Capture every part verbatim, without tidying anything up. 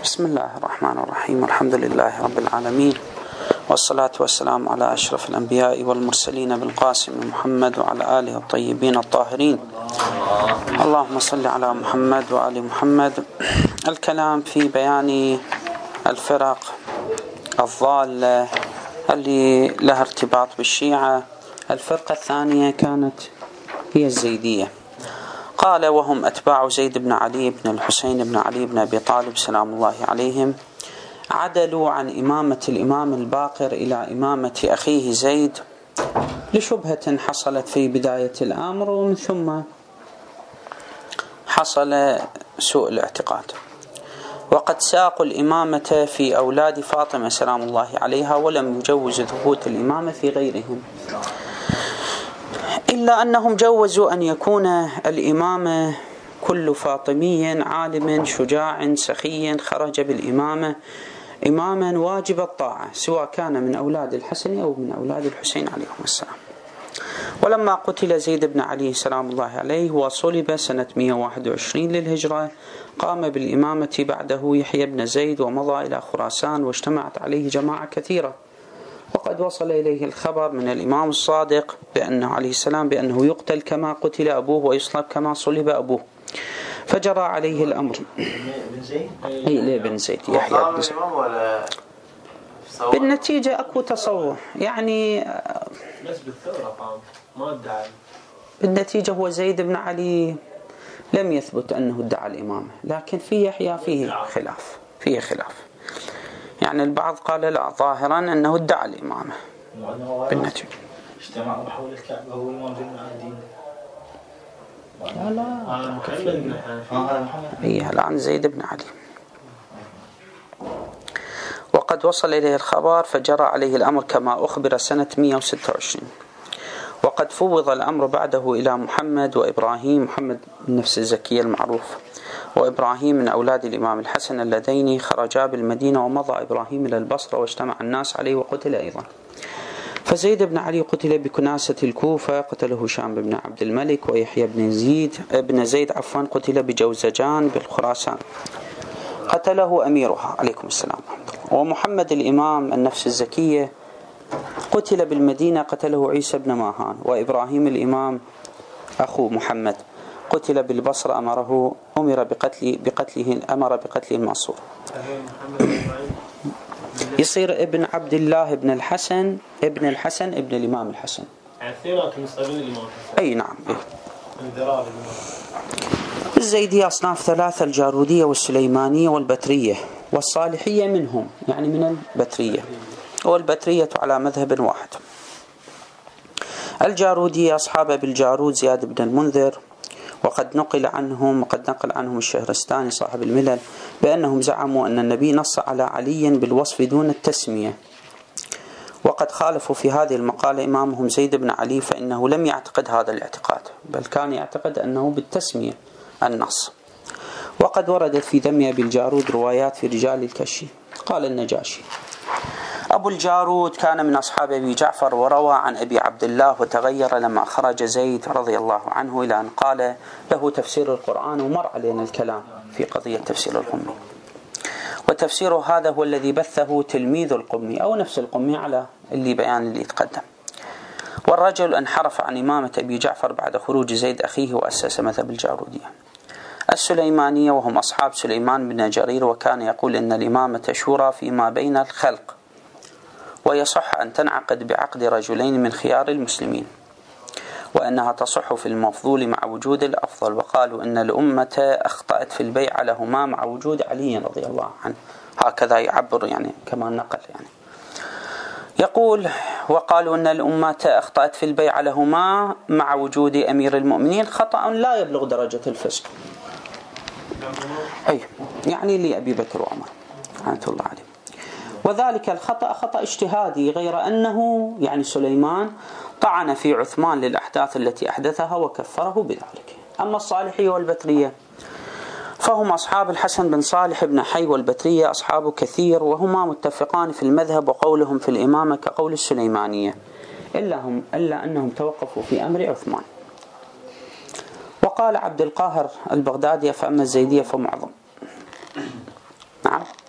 بسم الله الرحمن الرحيم. الحمد لله رب العالمين، والصلاة والسلام على أشرف الأنبياء والمرسلين بالقاسم محمد وعلى آله الطيبين الطاهرين. اللهم صل على محمد وآل محمد. الكلام في بيان الفرق الضالة اللي لها ارتباط بالشيعة. الفرقة الثانية كانت هي الزيدية. قال: وهم أتباع زيد بن علي بن الحسين بن علي بن أبي طالب سلام الله عليهم، عدلوا عن إمامة الإمام الباقر إلى إمامة أخيه زيد لشبهة حصلت في بداية الأمر، ومن ثم حصل سوء الاعتقاد. وقد ساقوا الإمامة في أولاد فاطمة سلام الله عليها، ولم يجوز ثبوت الإمامة في غيرهم، إلا أنهم جوزوا أن يكون الإمام كل فاطمي عالم شجاع سخي خرج بالإمامة إماما واجب الطاعة، سواء كان من أولاد الحسن أو من أولاد الحسين عليهم السلام. ولما قتل زيد بن علي سلام الله عليه وصلب سنة مئة وواحد وعشرين للهجرة، قام بالإمامة بعده يحيى بن زيد ومضى إلى خراسان، واجتمعت عليه جماعة كثيرة. وقد وصل إليه الخبر من الإمام الصادق بأنه عليه السلام بأنه يقتل كما قتل أبوه ويصلب كما صلب أبوه، فجرى عليه الأمر. بن زيد؟ أي ليه بن زيد؟ يحيى بن زيد. بالنتيجة أكو تصور، يعني بس بالثورة قام ما ادعى. بالنتيجة هو زيد بن علي لم يثبت أنه ادعى الإمامة، لكن في يحيى فيه خلاف فيه خلاف يعني البعض قال لا، ظاهرا أنه ادعى الإمامة بالنتيجة. اجتمعوا حول الكعبة هو الإمام زين العابدين. لا لا هذا محمد. هي الآن زيد بن علي. وقد وصل إليه الخبر فجرى عليه الأمر كما أخبر سنة مئة وستة وعشرين. وقد فوض الأمر بعده إلى محمد وإبراهيم، محمد النفس الزكية المعروف، وإبراهيم من أولاد الإمام الحسن اللذين خرجا بالمدينة، ومضى إبراهيم إلى البصرة واجتمع الناس عليه وقتل أيضا. فزيد بن علي قتل بكناسة الكوفة، قتله هشام بن عبد الملك. ويحيى بن زيد ابن زيد عفوا قتل بجوزجان بالخراسان، قتله أميرها عليكم السلام. ومحمد الإمام النفس الزكية قتل بالمدينة، قتله عيسى بن ماهان. وإبراهيم الإمام أخو محمد قتل بالبصرة، أمره أمر بقتل بقتله أمر بقتله المنصور. يصير ابن عبد الله ابن الحسن ابن الحسن ابن الإمام الحسن. أي نعم. الزيدية أصناف ثلاثة: الجارودية والسليمانية والبترية، والصالحية منهم يعني من البترية، والبترية على مذهب واحد. الجارودية أصحاب أبي الجارود زياد بن المنذر، وقد نقل عنهم وقد نقل عنهم الشهرستاني صاحب الملل بأنهم زعموا أن النبي نص على علي بالوصف دون التسمية، وقد خالفوا في هذه المقالة إمامهم زيد بن علي، فإنه لم يعتقد هذا الاعتقاد، بل كان يعتقد أنه بالتسمية النص. وقد وردت في ذم أبي الجارود روايات في رجال الكشي. قال النجاشي: أبو الجارود كان من أصحاب أبي جعفر، وروى عن أبي عبد الله، وتغير لما خرج زيد رضي الله عنه إلى أن قال له تفسير القرآن. ومر علينا الكلام في قضية تفسير القمي، وتفسير هذا هو الذي بثه تلميذ القمي أو نفس القمي على اللي بيان اللي يتقدم. والرجل انحرف عن إمامة أبي جعفر بعد خروج زيد أخيه، وأسس مذهب الجارودية. السليمانية وهم أصحاب سليمان بن جرير، وكان يقول إن الإمامة شورى فيما بين الخلق، ويصح أن تنعقد بعقد رجلين من خيار المسلمين، وأنها تصح في المفضول مع وجود الأفضل. وقالوا إن الأمة أخطأت في البيع لهما مع وجود علي رضي الله عنه. هكذا يعبر يعني كما نقل يعني يقول: وقالوا إن الأمة أخطأت في البيع لهما مع وجود أمير المؤمنين خطأ لا يبلغ درجة الفسق. أي يعني لأبي بكر وعمر رحمة الله عليه. وذلك الخطأ خطأ اجتهادي، غير أنه يعني سليمان طعن في عثمان للأحداث التي أحدثها وكفره بذلك. أما الصالحية والبترية فهم أصحاب الحسن بن صالح بن حي، والبترية أصحاب كثير، وهما متفقان في المذهب، وقولهم في الإمامة كقول السليمانية، إلا, هم إلا أنهم توقفوا في أمر عثمان. وقال عبد القاهر البغدادي: فأما الزيدية فمعظم. نعم.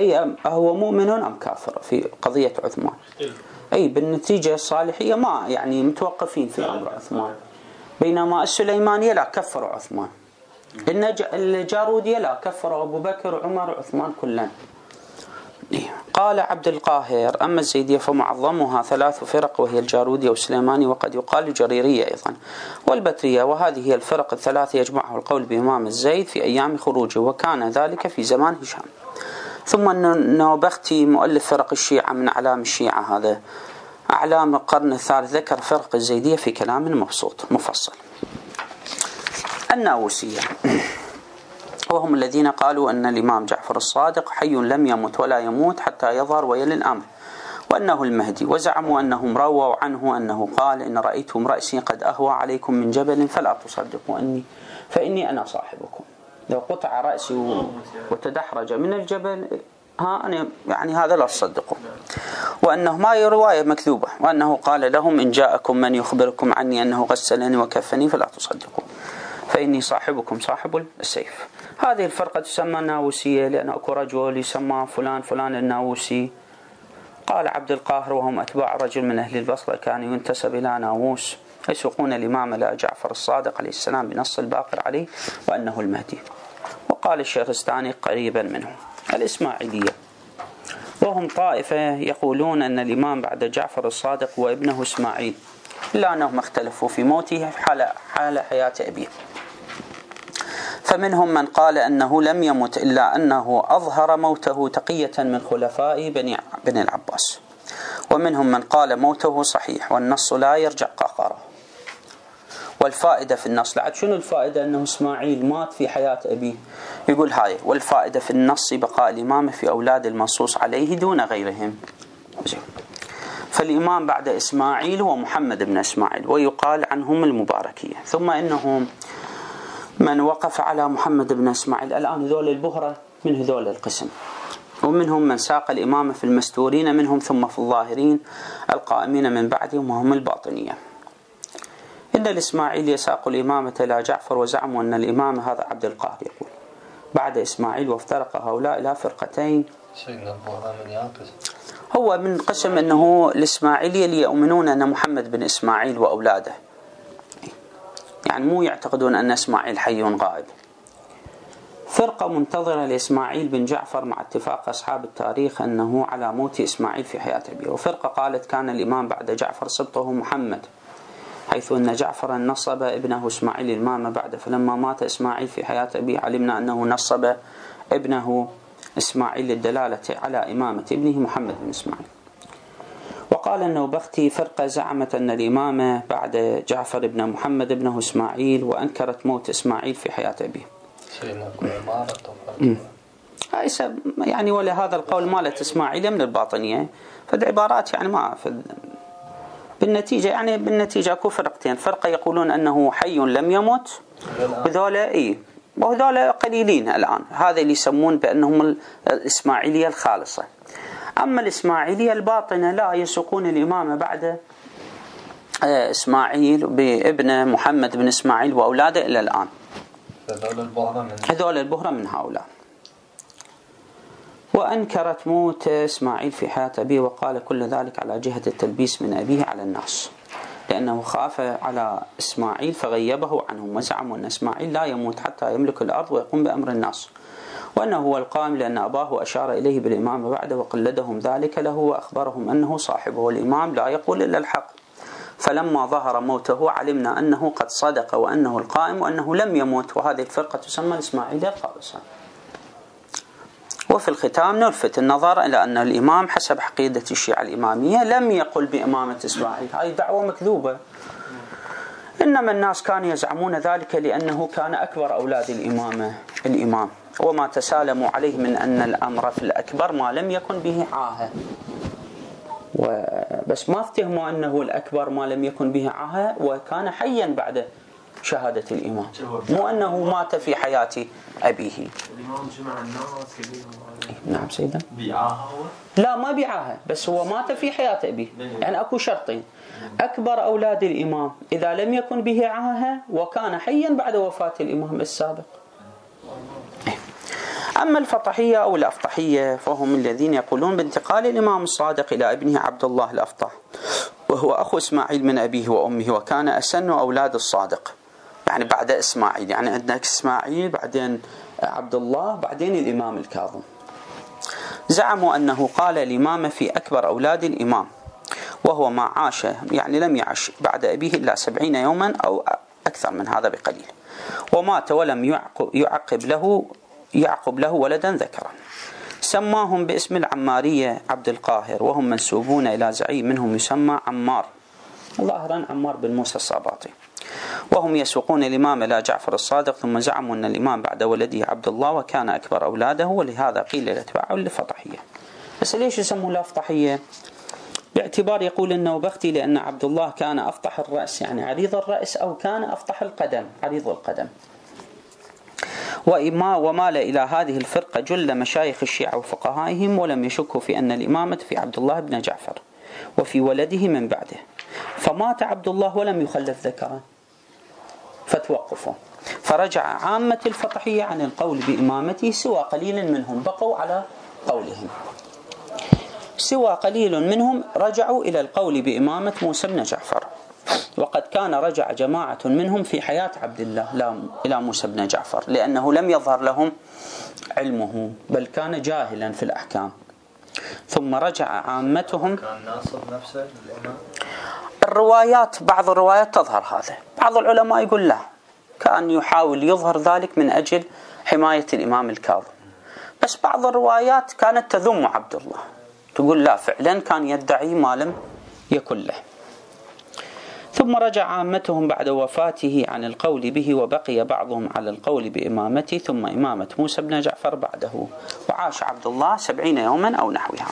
أي هو مؤمن أم كافر في قضية عثمان. أي بالنتيجة الصالحية ما يعني متوقفين في أمر عثمان، بينما السليمانية لا كفروا عثمان، الجارودية لا كفروا أبو بكر وعمر وعثمان كلهم. قال عبد القاهر: أما الزيدية فمعظمها ثلاث فرق، وهي الجارودية والسليمانية وقد يقال الجريرية أيضا والبترية، وهذه هي الفرق الثلاث يجمعه القول بإمام الزيد في أيام خروجه، وكان ذلك في زمان هشام. ثم النوبختي مؤلف فرق الشيعة من أعلام الشيعة، هذا أعلام القرن الثالث، ذكر فرق الزيدية في كلام مبسوط مفصل. الناووسية وهم الذين قالوا أن الإمام جعفر الصادق حي لم يمت ولا يموت حتى يظهر ويلي الأمر، وأنه المهدي، وزعموا أنهم رووا عنه أنه قال: إن رأيتم رأسي قد أهوى عليكم من جبل فلا تصدقوا أني فإني أنا صاحبكم. لو قطع رأسي وتدحرج من الجبل ها أنا يعني هذا لا تصدقوا. وأنه ما هي رواية مكذوبة، وأنه قال لهم: إن جاءكم من يخبركم عني أنه غسلني وكفني فلا تصدقوا فإني صاحبكم صاحب السيف. هذه الفرقة تسمى الناووسية لأن أكو رجل يسمى فلان فلان الناووسي. قال عبد القاهر: وهم أتباع رجل من أهل البصرة كان ينتسب إلى ناووس، يسوقون الإمام لا جعفر الصادق عليه السلام بنص الباقر عليه وأنه المهدي. وقال الشهرستاني قريبا منه. الإسماعيلية وهم طائفة يقولون أن الإمام بعد جعفر الصادق وابنه إسماعيل، إلا أنهم اختلفوا في موته حال, حال حياة أبيه. فمنهم من قال أنه لم يمت إلا أنه أظهر موته تقية من خلفاء بني بن العباس، ومنهم من قال موته صحيح والنص لا يرجع قهقره. والفائدة في النص، لعد شنو الفائدة؟ أنه إسماعيل مات في حياة أبيه، يقول هاي: والفائدة في النص بقاء الإمامة في أولاد المنصوص عليه دون غيرهم. فالإمام بعد إسماعيل هو محمد بن إسماعيل، ويقال عنهم المباركية. ثم إنهم من وقف على محمد بن إسماعيل الآن هذول البهرة من هذول القسم، ومنهم من ساق الإمامة في المستورين منهم، ثم في الظاهرين القائمين من بعدهم وهم الباطنية. إن الإسماعيل يساق الإمامة إلى جعفر، وزعموا أن الإمامة، هذا عبد القاهر يقول، بعد إسماعيل، وافترق هؤلاء إلى فرقتين. هو من قسم أنه الإسماعيلية اللي يؤمنون أن محمد بن إسماعيل وأولاده، يعني مو يعتقدون أن إسماعيل حي غائب. فرقة منتظرة لإسماعيل بن جعفر مع اتفاق أصحاب التاريخ أنه على موت إسماعيل في حياة أبيه. وفرقة قالت كان الإمام بعد جعفر سبطه محمد، حيث أن جعفر نصب ابنه إسماعيل الإمامة بعد، فلما مات إسماعيل في حياة أبيه علمنا أنه نصب ابنه إسماعيل للدلالة على إمامة ابنه محمد بن إسماعيل. وقال النوبختي فرقة زعمت أن الإمامة بعد جعفر ابن محمد ابنه إسماعيل، وأنكرت موت إسماعيل في حياة أبيه. يعني ولهذا القول مالت إسماعيل من الباطنية، فالعبارات يعني ما في بالنتيجة يعني بالنتيجة أكو فرقتين، فرقة يقولون أنه حي لم يمت، وذولا إيه وذولا قليلين الآن، هذا اللي يسمون بأنهم الإسماعيلية الخالصة. أما الإسماعيلية الباطنة لا، يسوقون الإمامة بعد إسماعيل بابن محمد بن إسماعيل وأولاده إلى الآن. هذول البهرة من هؤلاء. وأنكرت موت إسماعيل في حياة أبيه، وقال كل ذلك على جهة التلبيس من أبيه على الناس، لأنه خاف على إسماعيل فغيبه عنهم، وزعموا أن إسماعيل لا يموت حتى يملك الأرض ويقوم بأمر الناس، وأنه هو القائم لأن أباه أشار إليه بالإمامة بعده وقلدهم ذلك له، وأخبرهم أنه صاحبه، والإمام لا يقول إلا الحق. فلما ظهر موته علمنا أنه قد صدق وأنه القائم وأنه لم يموت. وهذه الفرقة تسمى الإسماعيلية الخالصة. وفي الختام نلفت النظر إلى أن الإمام حسب عقيدة الشيعة الإمامية لم يقل بإمامة إسماعيل، هذه دعوة مكذوبة، إنما الناس كانوا يزعمون ذلك لأنه كان أكبر أولاد الإمامة الإمام، وما تسالموا عليه من أن الأمر في الأكبر ما لم يكن به عاهة، وبس ما اتهموا أنه الأكبر ما لم يكن به عاهة وكان حيا بعد شهادة الإمام، مو أنه مات في حياة أبيه. الإمام جمع الناس. نعم سيدا. بيعاها هو؟ لا ما بيعاها، بس هو مات في حياة أبيه. يعني أكو شرطين: أكبر أولاد الإمام إذا لم يكن به عاهة، وكان حيا بعد وفاة الإمام السابق. أما الفطحية أو الأفطحية فهم الذين يقولون بانتقال الإمام الصادق إلى ابنه عبد الله الأفطح، وهو أخو إسماعيل من أبيه وأمه، وكان أسن أولاد الصادق، يعني بعد إسماعيل، يعني عندك إسماعيل بعدين عبد الله بعدين الإمام الكاظم. زعموا أنه قال الإمامة في أكبر أولاد الإمام، وهو ما عاش يعني لم يعش بعد أبيه إلا سبعين يوما أو أكثر من هذا بقليل، ومات ولم يعقب له يعقب له ولدا ذكرا. سماهم باسم العمارية عبد القاهر، وهم منسوبون إلى زعيم منهم يسمى عمار، ظاهرا عمار بن موسى الصاباطي، وهم يسوقون الإمام إلى جعفر الصادق، ثم زعموا أن الإمام بعد ولده عبد الله وكان أكبر أولاده، ولهذا قيل لأتباعه الفطحية. بس ليش يسموا الأفطحية؟ باعتبار يقول النوبختي لأن عبد الله كان أفطح الرأس، يعني عريض الرأس، أو كان أفطح القدم عريض القدم. وإما ومال إلى هذه الفرقة جل مشايخ الشيعة وفقهائهم، ولم يشكوا في أن الإمامة في عبد الله بن جعفر وفي ولده من بعده، فمات عبد الله ولم يخلف ذكرا فتوقفوا، فرجع عامة الفطحية عن القول بإمامته سوى قليل منهم بقوا على قولهم، سوى قليل منهم رجعوا إلى القول بإمامة موسى بن جعفر، وقد كان رجع جماعة منهم في حياة عبد الله إلى موسى بن جعفر، لأنه لم يظهر لهم علمه بل كان جاهلا في الأحكام، ثم رجع عامتهم. كان ناصر نفسه الإمام؟ الروايات بعض الروايات تظهر هذا، بعض العلماء يقول لا، كان يحاول يظهر ذلك من أجل حماية الإمام الكاظم، بس بعض الروايات كانت تذم عبد الله، تقول لا فعلا كان يدعي ما لم يكن له. ثم رجع عامتهم بعد وفاته عن القول به، وبقي بعضهم على القول بإمامته ثم إمامة موسى بن جعفر بعده، وعاش عبد الله سبعين يوما أو نحوها.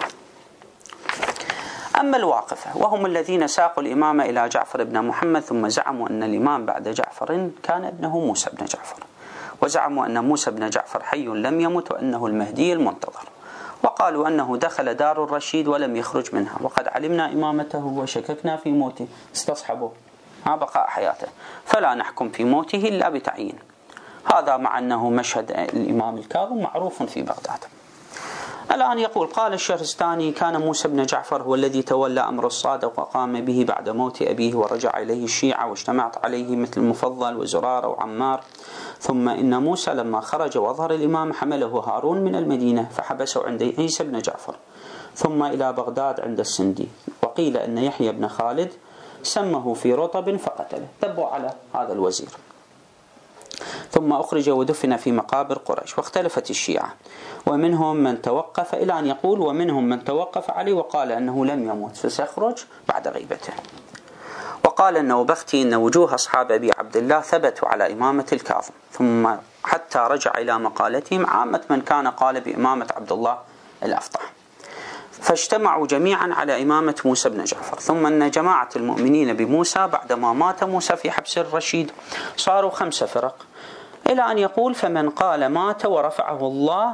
أما الواقفة وهم الذين ساقوا الإمامة إلى جعفر بن محمد، ثم زعموا أن الإمام بعد جعفر كان ابنه موسى بن جعفر، وزعموا أن موسى بن جعفر حي لم يمت وأنه المهدي المنتظر، وقالوا أنه دخل دار الرشيد ولم يخرج منها، وقد علمنا إمامته وشككنا في موته، استصحبوا ها بقاء حياته، فلا نحكم في موته إلا بتعيين. هذا مع أنه مشهد الإمام الكاظم معروف في بغداد. الآن يقول قال الشهرستاني كان موسى بن جعفر هو الذي تولى أمر الصادق وقام به بعد موت أبيه، ورجع إليه الشيعة واجتمعت عليه مثل المفضل وزرار وعمار. ثم إن موسى لما خرج وظهر الإمام حمله هارون من المدينة فحبسه عند عيسى بن جعفر، ثم إلى بغداد عند السندي، وقيل أن يحيى بن خالد سمه في رطب فقتله، تبوا على هذا الوزير. ثم أخرج ودفن في مقابر قريش، واختلفت الشيعة، ومنهم من توقف إلى أن يقول ومنهم من توقف عليه وقال أنه لم يموت فسيخرج بعد غيبته. وقال النوبختي إن وجوه أصحاب أبي عبد الله ثبتوا على إمامة الكاظم، ثم حتى رجع إلى مقالتهم عامة من كان قال بإمامة عبد الله الأفطح، فاجتمعوا جميعا على إمامة موسى بن جعفر. ثم أن جماعة المؤمنين بموسى بعدما مات موسى في حبس الرشيد صاروا خمس فرق، إلى أن يقول فمن قال مات ورفعه الله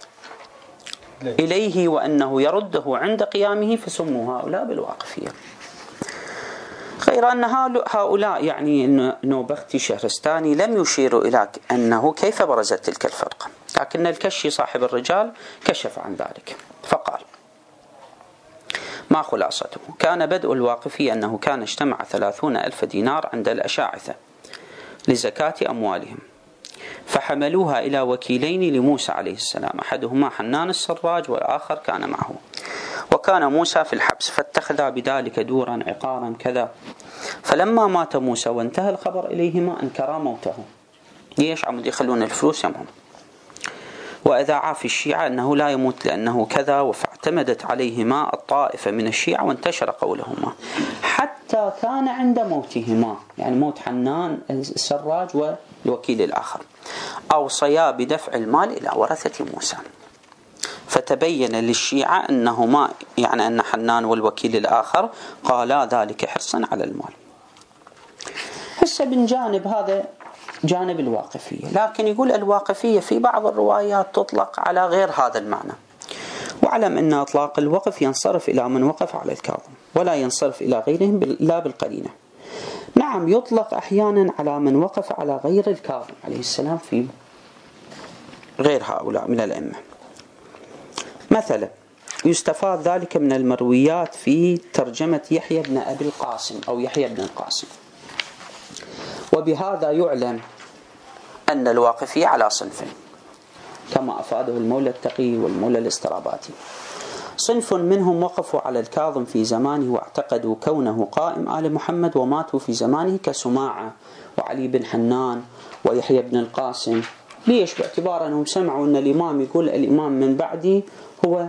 إليه وأنه يرده عند قيامه فسموا هؤلاء بالواقفية. غير أن هؤلاء يعني نوبختي شهرستاني لم يشيروا إلى أنه كيف برزت تلك الفرقة، لكن الكشي صاحب الرجال كشف عن ذلك فقال ما خلاصته؟ كان بدء الواقفي أنه كان اجتمع ثلاثون ألف دينار عند الأشاعثة لزكاة أموالهم، فحملوها إلى وكيلين لموسى عليه السلام، أحدهما حنان السراج والآخر كان معه، وكان موسى في الحبس، فاتخذا بذلك دورا عقارا كذا. فلما مات موسى وانتهى الخبر إليهما أنكرا موته. ليش عم يخلون الفلوس يمهم؟ وأذاعا في الشيعة أنه لا يموت لأنه كذا، فاعتمدت عليهما الطائفة من الشيعة وانتشر قولهما حتى كان عند موتهما، يعني موت حنان السراج والوكيل الآخر، أوصيا بدفع المال إلى ورثة موسى، فتبين للشيعة أنهما يعني أن حنان والوكيل الآخر قالا ذلك حرصا على المال. هسه من جانب هذا جانب الواقفية، لكن يقول الواقفية في بعض الروايات تطلق على غير هذا المعنى، واعلم أن إطلاق الوقف ينصرف إلى من وقف على الكاظم ولا ينصرف إلى غيرهم لا بالقرينة. نعم يطلق أحيانا على من وقف على غير الكاظم عليه السلام في غير هؤلاء من الأئمة. مثلا يستفاد ذلك من المرويات في ترجمة يحيى بن أبي القاسم أو يحيى بن القاسم. وبهذا يعلم أن الواقفي على صنفين كما أفاده المولى التقي والمولى الاستراباتي. صنف منهم وقفوا على الكاظم في زمانه واعتقدوا كونه قائم آل محمد وماتوا في زمانه كسماعة وعلي بن حنان ويحيى بن القاسم. ليش؟ باعتبار أنهم سمعوا أن الإمام يقول الإمام من بعدي هو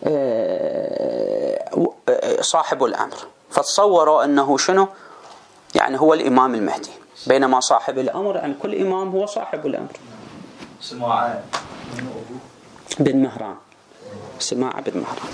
صاحب الأمر، فتصوروا أنه شنو؟ يعني هو الإمام المهدي، بينما صاحب الأمر عن كل إمام هو صاحب الأمر. سماعة بن مهران، سماعة بن مهران.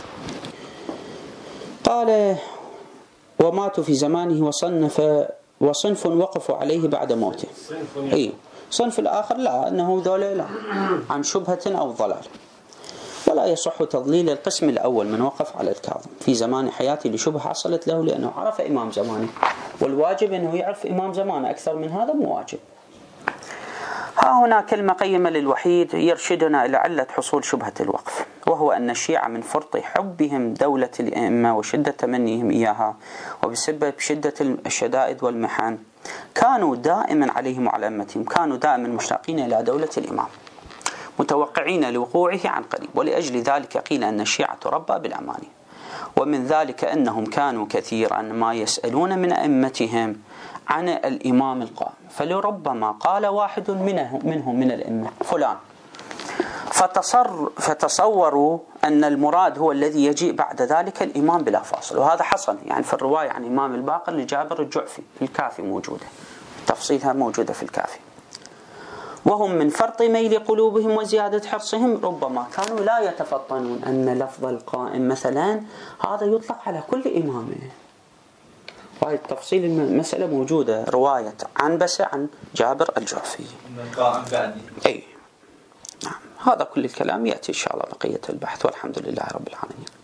قال وماتوا في زمانه وصنف وصنف وقفوا عليه بعد موته. أي صنف الآخر لا، أنه ذولا لا عن شبهة أو ضلال. ولا يصح تضليل القسم الأول من وقف على الكاظم في زمان حياته لشبهة حصلت له لأنه عرف إمام زمانه، والواجب أنه يعرف إمام زمانه، أكثر من هذا مو واجب. ها هنا كلمة قيمة للوحيد يرشدنا إلى علة حصول شبهة الوقف، وهو أن الشيعة من فرط حبهم دولة الأئمة وشدة تمنيهم إياها وبسبب شدة الشدائد والمحن كانوا دائما عليهم وعلى أمتهم، كانوا دائما مشتاقين إلى دولة الإمام متوقعين لوقوعه عن قريب. ولأجل ذلك قيل أن الشيعة تربى بالأماني، ومن ذلك أنهم كانوا كثيرا ما يسألون من أئمتهم عن الإمام القائم، فلربما قال واحد منهم, منهم من الأئمة فلان، فتصر فتصوروا أن المراد هو الذي يجيء بعد ذلك الإمام بلا فاصل. وهذا حصل يعني في الرواية عن إمام الباقر لجابر الجعفي في الكافي موجودة، تفصيلها موجودة في الكافي. وهم من فرط ميل قلوبهم وزيادة حرصهم ربما كانوا لا يتفطنون أن لفظ القائم مثلا هذا يطلق على كل إمام. وهي التفصيل المسألة موجودة، رواية عنبسة عن جابر الجعفي. القائم بعدي. أي نعم. هذا كل الكلام يأتي إن شاء الله بقية البحث، والحمد لله رب العالمين.